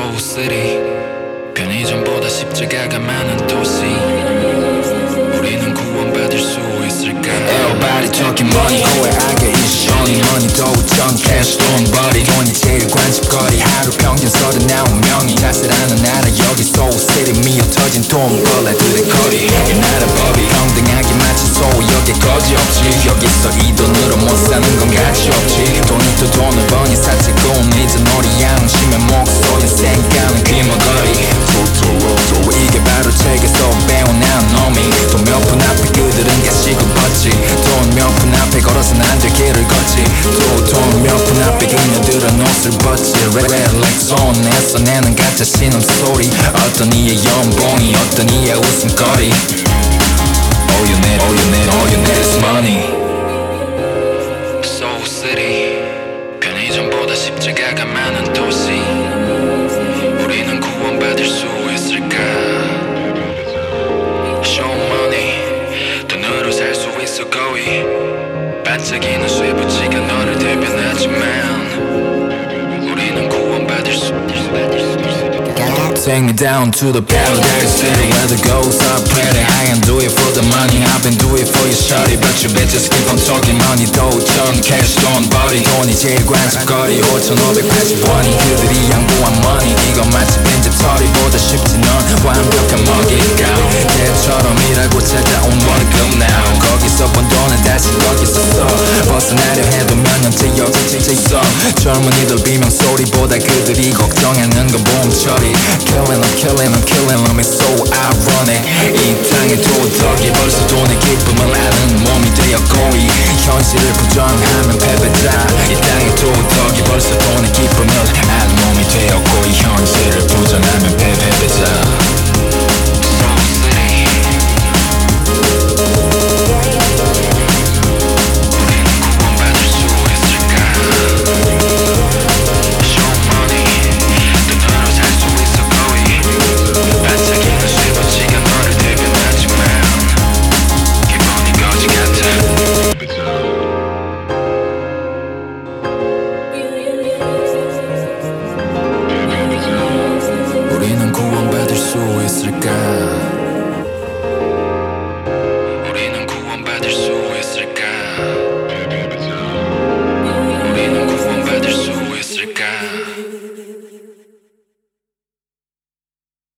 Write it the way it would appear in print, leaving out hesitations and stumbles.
Soul City 편의점보다 십자가가 많은 도시 우리는 구원받을 수 있을까 Everybody talking money 후회하게 is only money 도우천 cash 돈 버리 돈이 제일 관심거리 하루 평균 39명이 자살하는 나라 여기 Soul City 미어터진 돈벌레들의 거리 이 나라 법이 평등하게 마치 소유역에 거지 없지 여기서 이 돈으로 못 사는 건 가치 없지 돈이 또 돈을 버니 사채꾼 이제 놀이 양심의 목소리 생각하는 귀머거리 또 이게 바로 책에서 배운 난 놈이 돈 몇 푼 앞에 그들은 가시고 벗지 돈 몇 푼 앞에 걸어선 안 될 길을 걷지 또 돈 몇 푼 앞에 그녀들은 옷을 벗지 Red like 손에서 내는 가짜 신음소리 어떤 이의 연봉이 어떤 이의 웃음거리 All you need is money Soul City 편의점보다 십자가가 많은 도시 우리는 구원받을 수 있을까 Show money 돈으로 살 수 있어 거의 반짝이는 쇠붙이가 너를 대변하지만 우리는 구원받을 수 Take me down to the paradise city where the ghosts are pretty I can do it for the money I've been doing it for your shawty But you bitches keep on talking money 도우천 cash 돈 버리 돈이 제일 관심거리 5,580원이 그들이 양보한 money 이건 마치 빈집 털이보다 쉽지 넌 완벽한 먹이감 개처럼 일하고 찾아온 월급 now 거기서 번 돈은 다시 거기서 써 벗어나려 해도 몇 년째 여기 있어 젊은이들 비명소리보다 그들이 걱정하는 건 보험 처리 Killing them, it's so ironic 이 땅의 도덕이 벌써 돈의 기쁨을 아는 몸이 되었고 이 현실을 부정하면 패배자 이 땅의 도덕이 벌써